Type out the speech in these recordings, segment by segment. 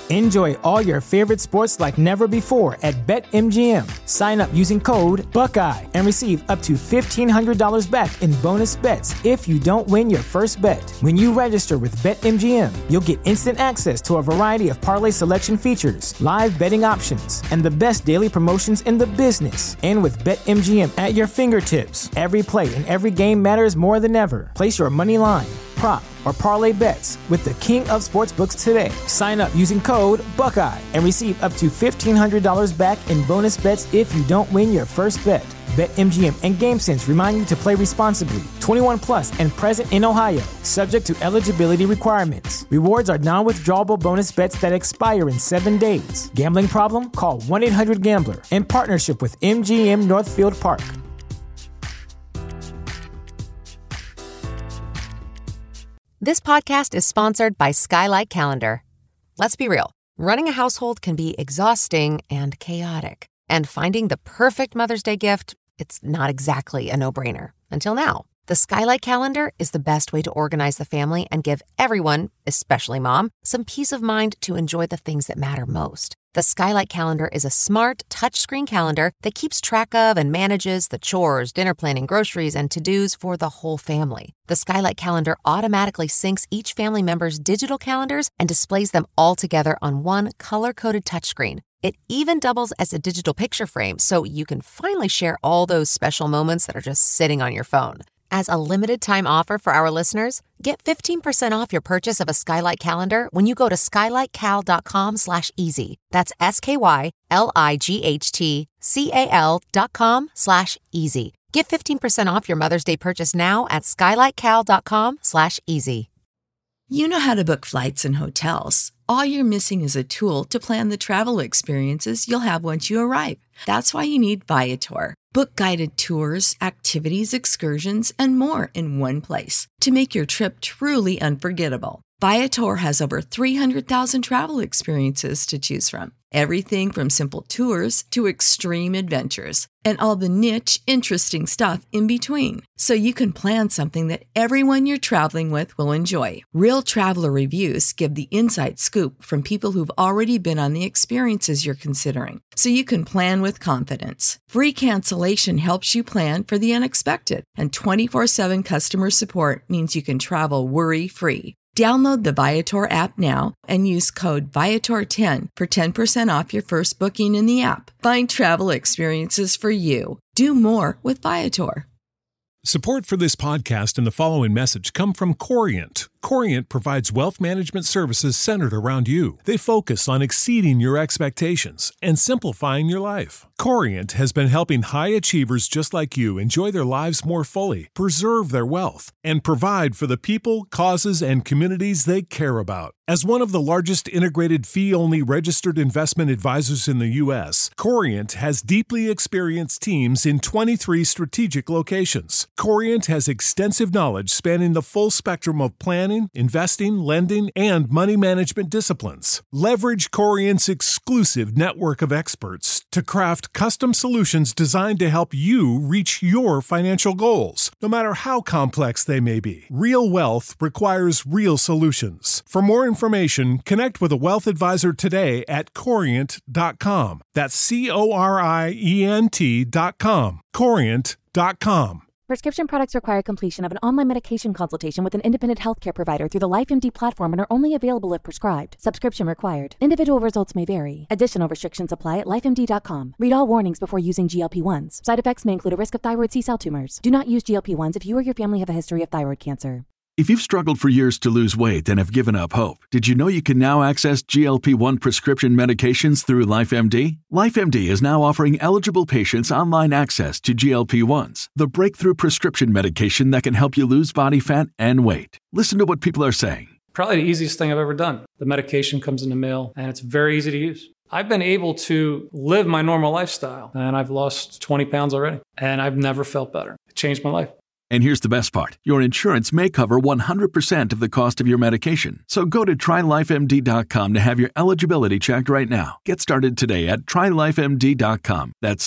Enjoy all your favorite sports like never before at BetMGM. Sign up using code Buckeye and receive up to $1,500 back in bonus bets if you don't win your first bet. When you register with BetMGM, you'll get instant access to a variety of parlay selection features, live betting options, and the best daily promotions in the business. And with BetMGM at your fingertips, every play and every game matters more than ever. Place your money line, prop, or parlay bets with the king of sportsbooks today. Sign up using code Buckeye and receive up to $1,500 back in bonus bets if you don't win your first bet. BetMGM and GameSense remind you to play responsibly. 21 plus and present in Ohio, subject to eligibility requirements. Rewards are non-withdrawable bonus bets that expire in 7 days. Gambling problem? Call 1-800-GAMBLER. In partnership with MGM Northfield Park. This podcast is sponsored by Skylight Calendar. Let's be real. Running a household can be exhausting and chaotic. And finding the perfect Mother's Day gift, it's not exactly a no-brainer. Until now. The Skylight Calendar is the best way to organize the family and give everyone, especially mom, some peace of mind to enjoy the things that matter most. The Skylight Calendar is a smart, touchscreen calendar that keeps track of and manages the chores, dinner planning, groceries, and to-dos for the whole family. The Skylight Calendar automatically syncs each family member's digital calendars and displays them all together on one color-coded touchscreen. It even doubles as a digital picture frame, so you can finally share all those special moments that are just sitting on your phone. As a limited-time offer for our listeners, get 15% off your purchase of a Skylight Calendar when you go to skylightcal.com/easy. That's SKYLIGHTCAL.com/easy. Get 15% off your Mother's Day purchase now at skylightcal.com/easy. You know how to book flights and hotels. All you're missing is a tool to plan the travel experiences you'll have once you arrive. That's why you need Viator. Book guided tours, activities, excursions, and more in one place to make your trip truly unforgettable. Viator has over 300,000 travel experiences to choose from. Everything from simple tours to extreme adventures and all the niche, interesting stuff in between. So you can plan something that everyone you're traveling with will enjoy. Real traveler reviews give the inside scoop from people who've already been on the experiences you're considering. So you can plan with confidence. Free cancellation helps you plan for the unexpected. And 24/7 customer support means you can travel worry-free. Download the Viator app now and use code Viator10 for 10% off your first booking in the app. Find travel experiences for you. Do more with Viator. Support for this podcast and the following message come from Corient. Corient provides wealth management services centered around you. They focus on exceeding your expectations and simplifying your life. Corient has been helping high achievers just like you enjoy their lives more fully, preserve their wealth, and provide for the people, causes, and communities they care about. As one of the largest integrated fee-only registered investment advisors in the U.S., Corient has deeply experienced teams in 23 strategic locations. Corient has extensive knowledge spanning the full spectrum of planning, investing, lending, and money management disciplines. Leverage Corient's exclusive network of experts to craft custom solutions designed to help you reach your financial goals, no matter how complex they may be. Real wealth requires real solutions. For more information, connect with a wealth advisor today at Corient.com. That's Corient.com. Corient.com. Prescription products require completion of an online medication consultation with an independent healthcare provider through the LifeMD platform and are only available if prescribed. Subscription required. Individual results may vary. Additional restrictions apply at lifemd.com. Read all warnings before using GLP-1s. Side effects may include a risk of thyroid C-cell tumors. Do not use GLP-1s if you or your family have a history of thyroid cancer. If you've struggled for years to lose weight and have given up hope, did you know you can now access GLP-1 prescription medications through LifeMD? LifeMD is now offering eligible patients online access to GLP-1s, the breakthrough prescription medication that can help you lose body fat and weight. Listen to what people are saying. Probably the easiest thing I've ever done. The medication comes in the mail and it's very easy to use. I've been able to live my normal lifestyle and I've lost 20 pounds already and I've never felt better. It changed my life. And here's the best part. Your insurance may cover 100% of the cost of your medication. So go to TryLifeMD.com to have your eligibility checked right now. Get started today at TryLifeMD.com. That's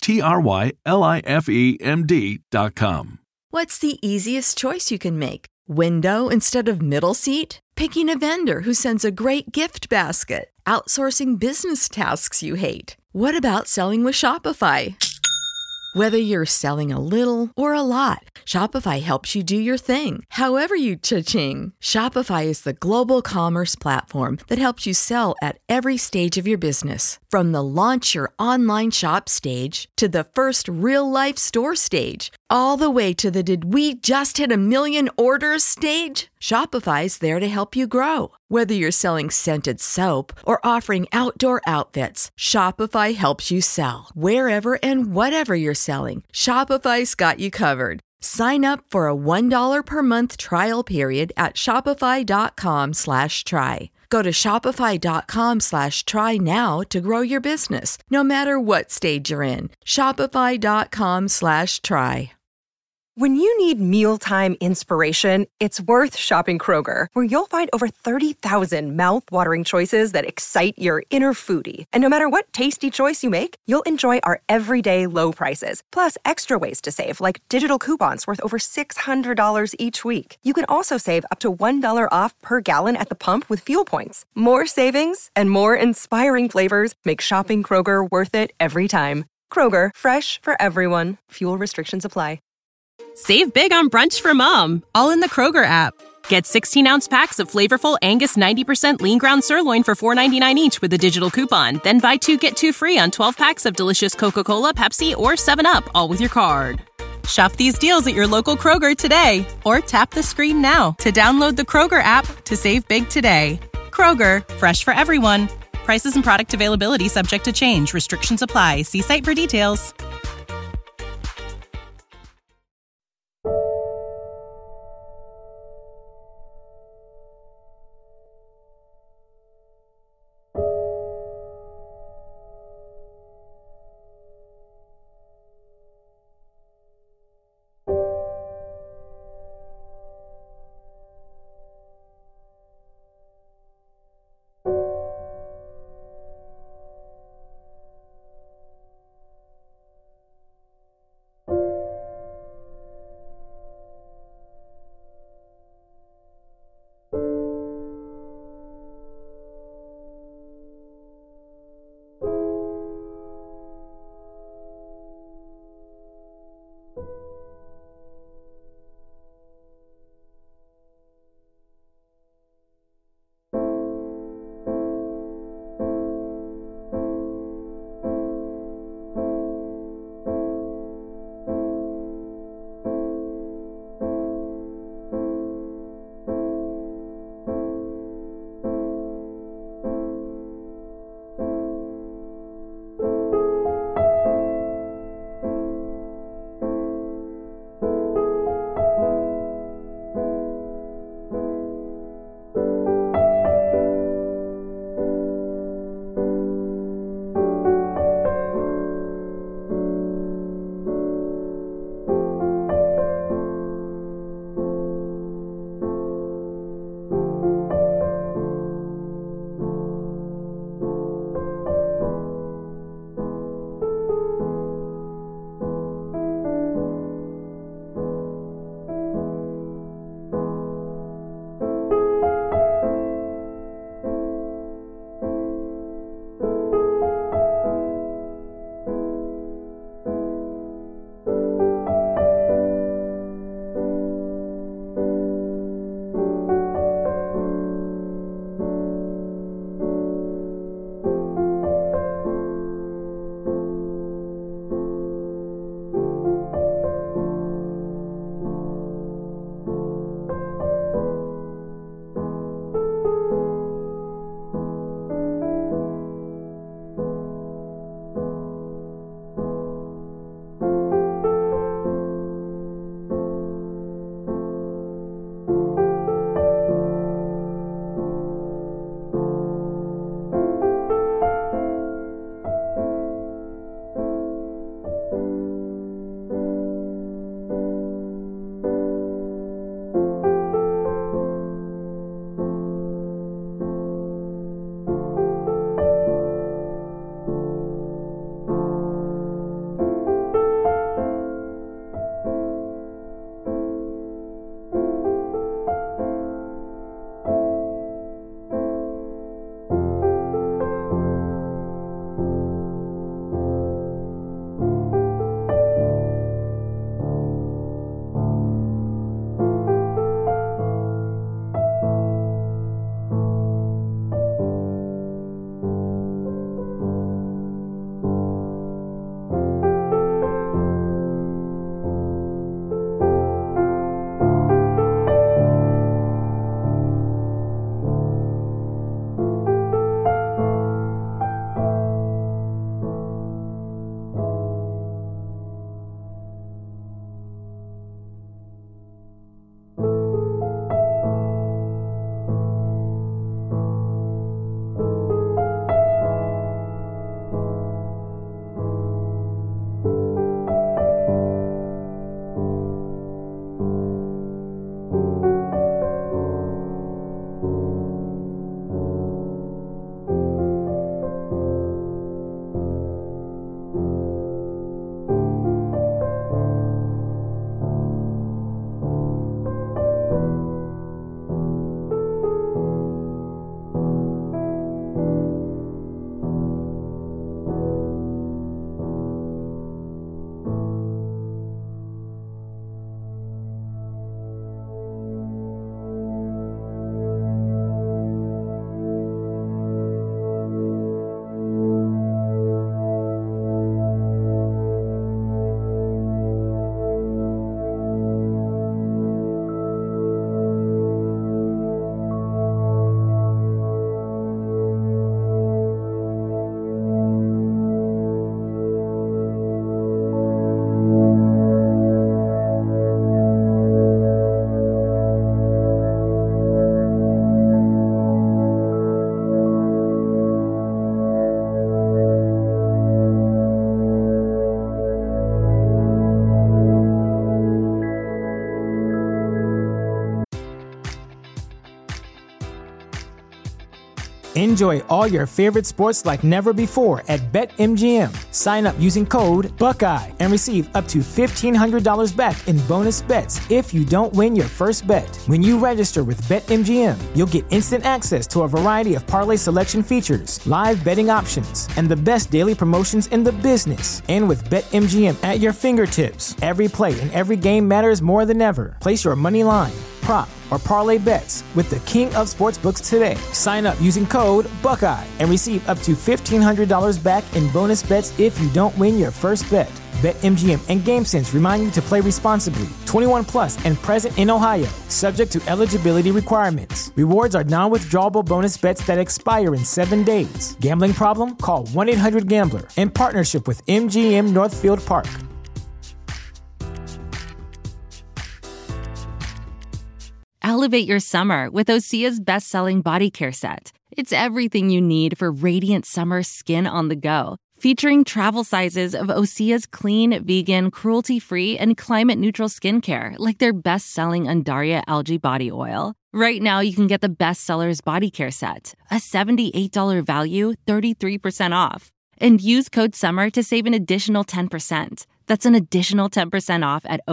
TryLifeMD.com. What's the easiest choice you can make? Window instead of middle seat? Picking a vendor who sends a great gift basket? outsourcing business tasks you hate? What about selling with Shopify? Whether you're selling a little or a lot, Shopify helps you do your thing, however you cha-ching. Shopify is the global commerce platform that helps you sell at every stage of your business. From the launch your online shop stage to the first real-life store stage, all the way to the did we just hit a million orders stage. Shopify's there to help you grow. Whether you're selling scented soap or offering outdoor outfits, Shopify helps you sell. Wherever and whatever you're selling, Shopify's got you covered. Sign up for a $1 per month trial period at shopify.com/try. Go to shopify.com/try now to grow your business, no matter what stage you're in. Shopify.com/try. When you need mealtime inspiration, it's worth shopping Kroger, where you'll find over 30,000 mouth-watering choices that excite your inner foodie. And no matter what tasty choice you make, you'll enjoy our everyday low prices, plus extra ways to save, like digital coupons worth over $600 each week. You can also save up to $1 off per gallon at the pump with fuel points. More savings and more inspiring flavors make shopping Kroger worth it every time. Kroger, fresh for everyone. Fuel restrictions apply. Save big on brunch for mom, all in the Kroger app. Get 16-ounce packs of flavorful Angus 90% lean ground sirloin for $4.99 each with a digital coupon. Then buy 2, get 2 free on 12 packs of delicious Coca-Cola, Pepsi, or 7-Up, all with your card. Shop these deals at your local Kroger today, or tap the screen now to download the Kroger app to save big today. Kroger, fresh for everyone. Prices and product availability subject to change. Restrictions apply. See site for details. Enjoy all your favorite sports like never before at BetMGM. Sign up using code Buckeye and receive up to $1,500 back in bonus bets if you don't win your first bet. When you register with BetMGM, you'll get instant access to a variety of parlay selection features, live betting options, and the best daily promotions in the business. And with BetMGM at your fingertips, every play and every game matters more than ever. Place your money line, prop, or parlay bets with the king of sportsbooks today. Sign up using code Buckeye and receive up to $1,500 back in bonus bets if you don't win your first bet. BetMGM and GameSense remind you to play responsibly. 21 plus and present in Ohio, subject to eligibility requirements. Rewards are non-withdrawable bonus bets that expire in 7 days. Gambling problem? Call 1-800-GAMBLER. In partnership with MGM Northfield Park. Elevate your summer with Osea's best-selling body care set. It's everything you need for radiant summer skin on the go. Featuring travel sizes of Osea's clean, vegan, cruelty-free, and climate-neutral skincare, like their best-selling Undaria Algae Body Oil. Right now, you can get the bestsellers body care set, a $78 value, 33% off. And use code SUMMER to save an additional 10%. That's an additional 10% off at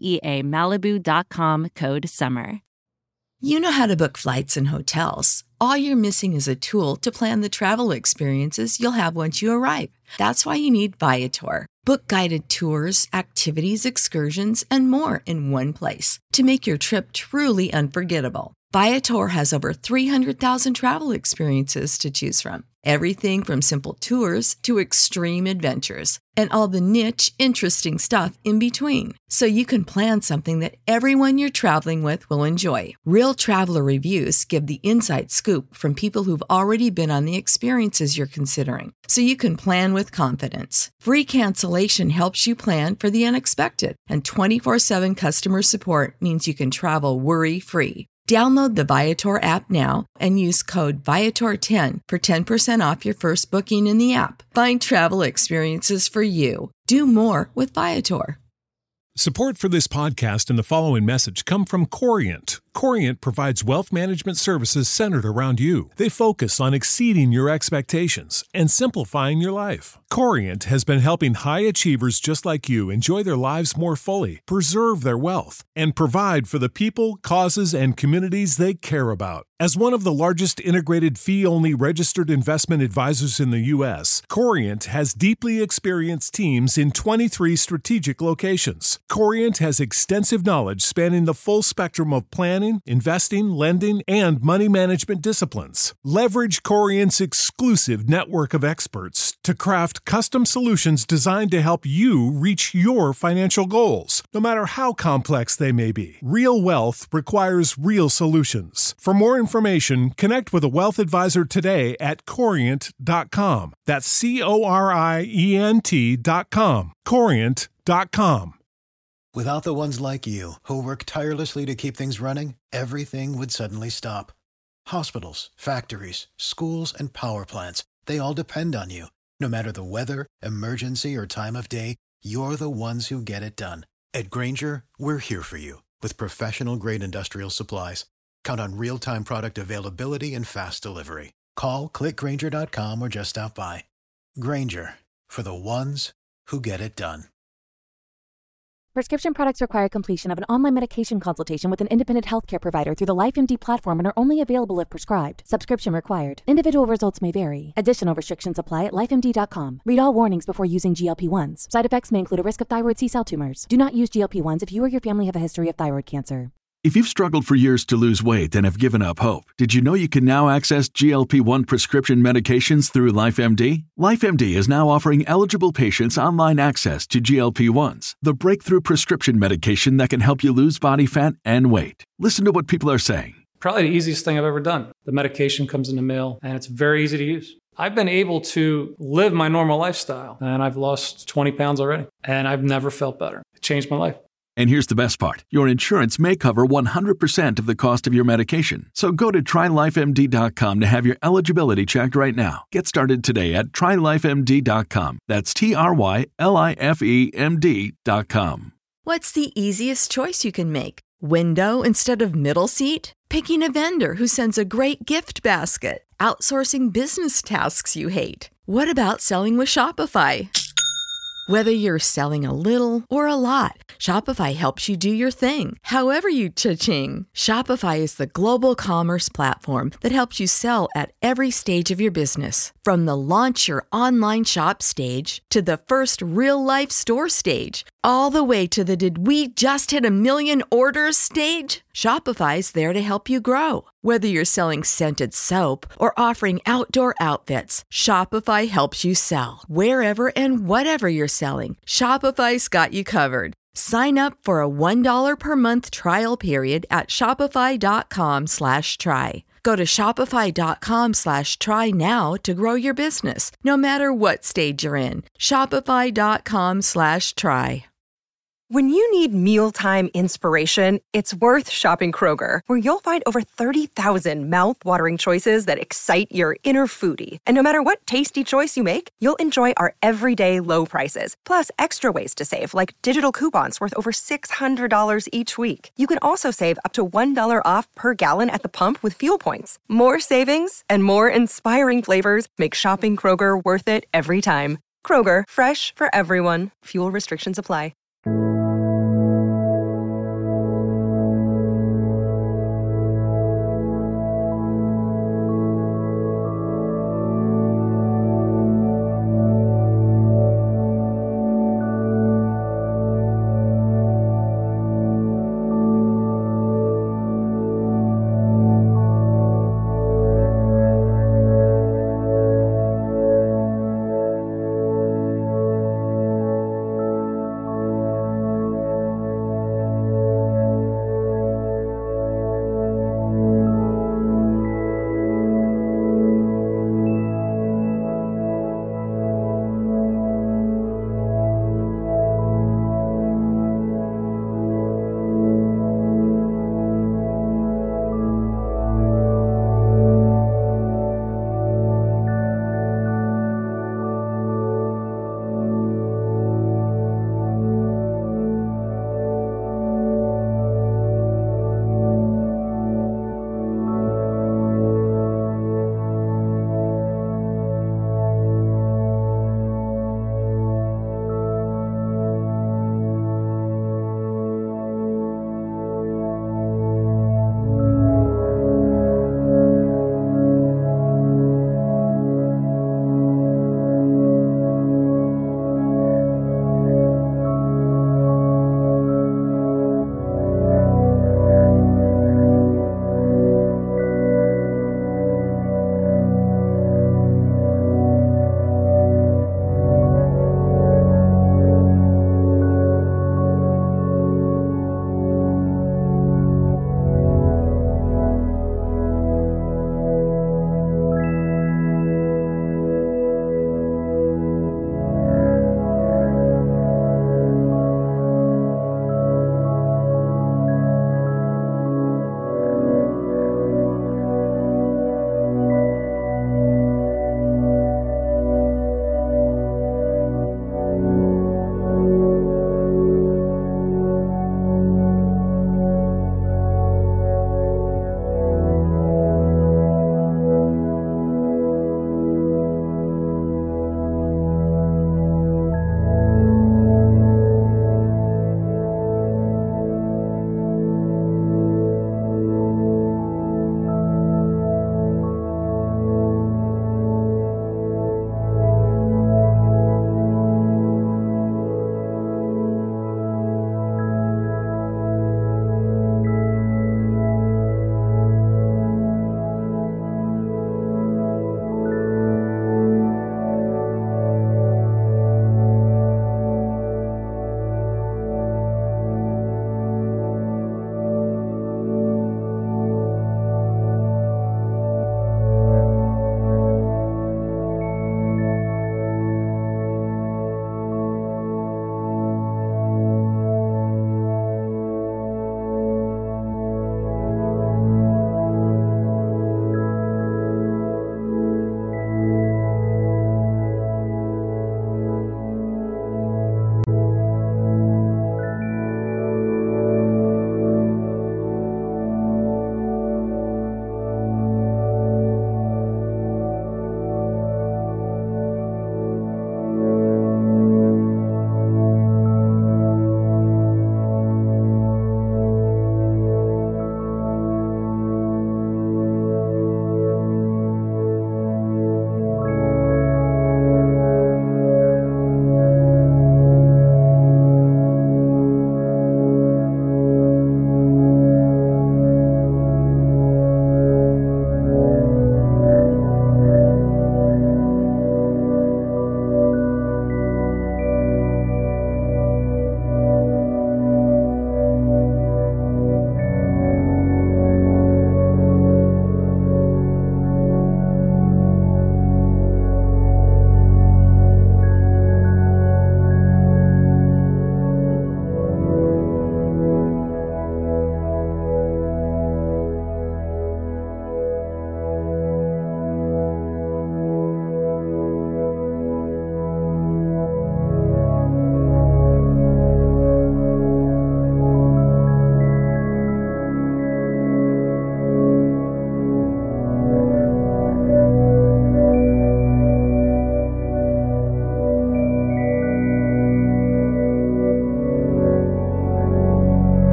OseaMalibu.com, code SUMMER. You know how to book flights and hotels. All you're missing is a tool to plan the travel experiences you'll have once you arrive. That's why you need Viator. Book guided tours, activities, excursions, and more in one place to make your trip truly unforgettable. Viator has over 300,000 travel experiences to choose from. Everything from simple tours to extreme adventures and all the niche, interesting stuff in between. So you can plan something that everyone you're traveling with will enjoy. Real traveler reviews give the inside scoop from people who've already been on the experiences you're considering. So you can plan with confidence. Free cancellation helps you plan for the unexpected. And 24/7 customer support means you can travel worry-free. Download the Viator app now and use code Viator10 for 10% off your first booking in the app. Find travel experiences for you. Do more with Viator. Support for this podcast and the following message come from Corient. Corient provides wealth management services centered around you. They focus on exceeding your expectations and simplifying your life. Corient has been helping high achievers just like you enjoy their lives more fully, preserve their wealth, and provide for the people, causes, and communities they care about. As one of the largest integrated fee-only registered investment advisors in the U.S., Corient has deeply experienced teams in 23 strategic locations. Corient has extensive knowledge spanning the full spectrum of planning, investing, lending, and money management disciplines. Leverage Corient's exclusive network of experts to craft custom solutions designed to help you reach your financial goals, no matter how complex they may be. Real wealth requires real solutions. For more information, connect with a wealth advisor today at Corient.com. That's Corient.com. Corient.com. Without the ones like you, who work tirelessly to keep things running, everything would suddenly stop. Hospitals, factories, schools, and power plants, they all depend on you. No matter the weather, emergency, or time of day, you're the ones who get it done. At Grainger, we're here for you with professional-grade industrial supplies. Count on real-time product availability and fast delivery. Call, click Grainger.com, or just stop by. Grainger, for the ones who get it done. Prescription products require completion of an online medication consultation with an independent healthcare provider through the LifeMD platform and are only available if prescribed. Subscription required. Individual results may vary. Additional restrictions apply at lifemd.com. Read all warnings before using GLP-1s. Side effects may include a risk of thyroid C-cell tumors. Do not use GLP-1s if you or your family have a history of thyroid cancer. If you've struggled for years to lose weight and have given up hope, did you know you can now access GLP-1 prescription medications through LifeMD? LifeMD is now offering eligible patients online access to GLP-1s, the breakthrough prescription medication that can help you lose body fat and weight. Listen to what people are saying. Probably the easiest thing I've ever done. The medication comes in the mail, and it's very easy to use. I've been able to live my normal lifestyle, and I've lost 20 pounds already, and I've never felt better. It changed my life. And here's the best part. Your insurance may cover 100% of the cost of your medication. So go to TryLifeMD.com to have your eligibility checked right now. Get started today at TryLifeMD.com. That's TryLifeMD.com. What's the easiest choice you can make? Window instead of middle seat? Picking a vendor who sends a great gift basket? outsourcing business tasks you hate? What about selling with Shopify? Whether you're selling a little or a lot, Shopify helps you do your thing, however you cha-ching. Shopify is the global commerce platform that helps you sell at every stage of your business. From the launch your online shop stage to the first real-life store stage, all the way to the did we just hit a million orders stage. Shopify's there to help you grow. Whether you're selling scented soap or offering outdoor outfits, Shopify helps you sell. Wherever and whatever you're selling, Shopify's got you covered. Sign up for a $1 per month trial period at shopify.com/try. Go to shopify.com/try now to grow your business, no matter what stage you're in. Shopify.com/try. When you need mealtime inspiration, it's worth shopping Kroger, where you'll find over 30,000 mouth-watering choices that excite your inner foodie. And no matter what tasty choice you make, you'll enjoy our everyday low prices, plus extra ways to save, like digital coupons worth over $600 each week. You can also save up to $1 off per gallon at the pump with fuel points. More savings and more inspiring flavors make shopping Kroger worth it every time. Kroger, fresh for everyone. Fuel restrictions apply.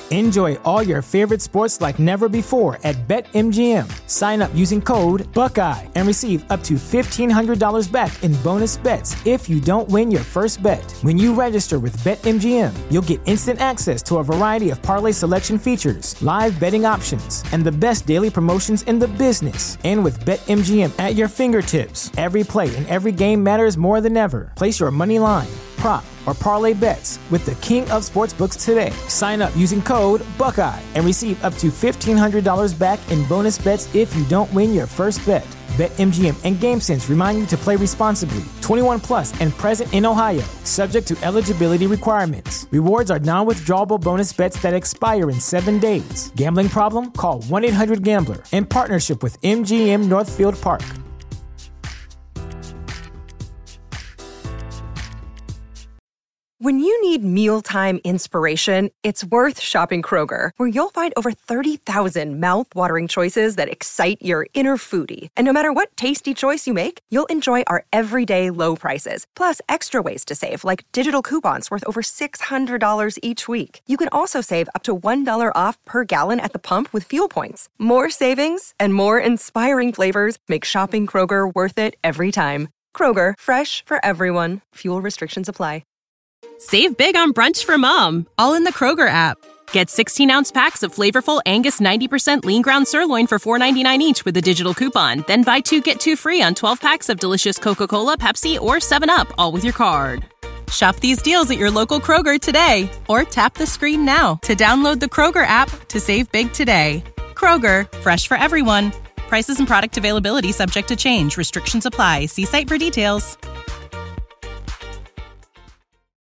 Enjoy all your favorite sports like never before at BetMGM. Sign up using code Buckeye and receive up to $1,500 back in bonus bets if you don't win your first bet. When you register with BetMGM, you'll get instant access to a variety of parlay selection features, live betting options, and the best daily promotions in the business. And with BetMGM at your fingertips, every play and every game matters more than ever. Place your money line, prop, or parlay bets with the king of sportsbooks today. Sign up using code Buckeye and receive up to $1,500 back in bonus bets if you don't win your first bet. BetMGM and GameSense remind you to play responsibly. 21 plus and present in Ohio, subject to eligibility requirements. Rewards are non-withdrawable bonus bets that expire in 7 days. Gambling problem? Call 1-800-GAMBLER. In partnership with MGM Northfield Park. When you need mealtime inspiration, it's worth shopping Kroger, where you'll find over 30,000 mouth-watering choices that excite your inner foodie. And no matter what tasty choice you make, you'll enjoy our everyday low prices, plus extra ways to save, like digital coupons worth over $600 each week. You can also save up to $1 off per gallon at the pump with fuel points. More savings and more inspiring flavors make shopping Kroger worth it every time. Kroger, fresh for everyone. Fuel restrictions apply. Save big on brunch for mom, all in the Kroger app. Get 16-ounce packs of flavorful Angus 90% lean ground sirloin for $4.99 each with a digital coupon. Then buy 2, get 2 free on 12 packs of delicious Coca-Cola, Pepsi, or 7-Up, all with your card. Shop these deals at your local Kroger today, or tap the screen now to download the Kroger app to save big today. Kroger, fresh for everyone. Prices and product availability subject to change. Restrictions apply. See site for details.